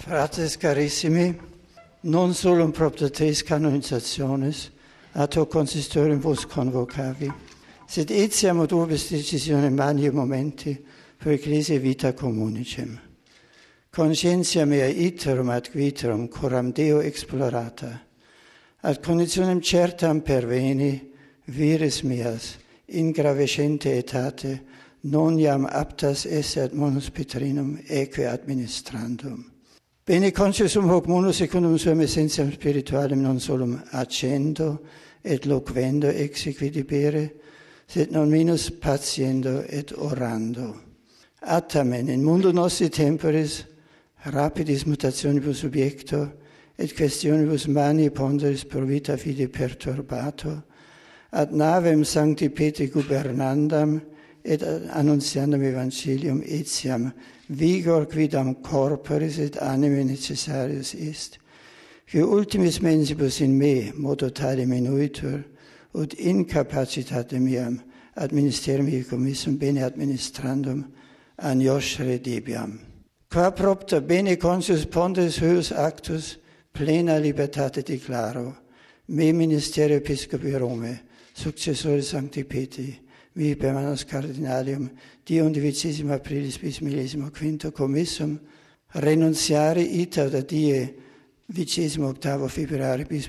Fratres carissimi, non solum propter tres canonizationes, atto consistorium vos convocavi, sed etiam ad urbis decisione mani momenti per ecclesia vita communicem. Conscientia mea iterum ad viterum coram Deo explorata, ad conditionem certam perveni, viris meas, in gravescente etate, non iam aptas esse ad munus Petrinum eque administrandum. Bene consciusum hoc munus secundum suam essentiam spiritualem non solum accendo et loquendo exequi debere, sed non minus patiendo et orando. Attamen in mundo nostri temporis rapidis mutationibus subjecto et questionibus mani ponderis pro vita fide perturbato, ad navem sancti Petri gubernandam et annunciandum evangelium etiam vigor quidam corporis et anime necessarius est, qui ultimis mensibus in me modo tale minuitur, ut incapacitate meam ad ministerium commissum bene administrandum agnoscere debiam. Qua propter bene conscius ponderis huius actus plena libertate declaro, me ministerio episcopi Rome, successore Sancti Petri, vi permanens cardinalium, die 11 aprilis bis 1015 commissum, renunciare ita da die 28 februari bis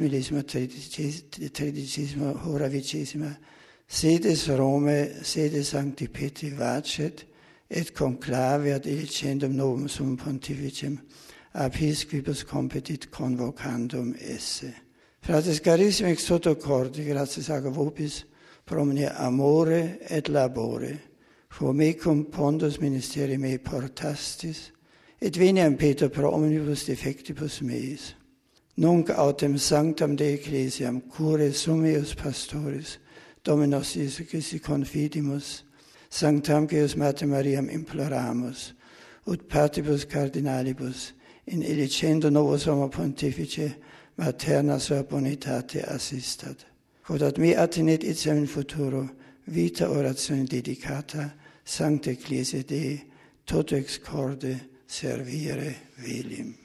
13 hora 20, sedes Rome, sede Sancti Petri vacet, et conclave ad elicendum novum sum pontificem, episcopus competit convocandum esse. Fratres carissimi, ex toto cordi, gratias aga vobis, pro omnia amore et labore, quo mecum pondus ministeri mei portastis, et veniam Peter pro omnibus defectibus meis. Nunc autem sanctam de ecclesiam cure summius pastoris, Dominos Iesu Christi confidimus, sanctam Deus Mater Mariam imploramus, ut patibus cardinalibus, in elicendo novus homo pontifice, materna sua bonitate assistat. Quod ad me attenet etiam in futuro vita oratione dedicata, Sancta Ecclesia Dei, toto ex corde servire velim.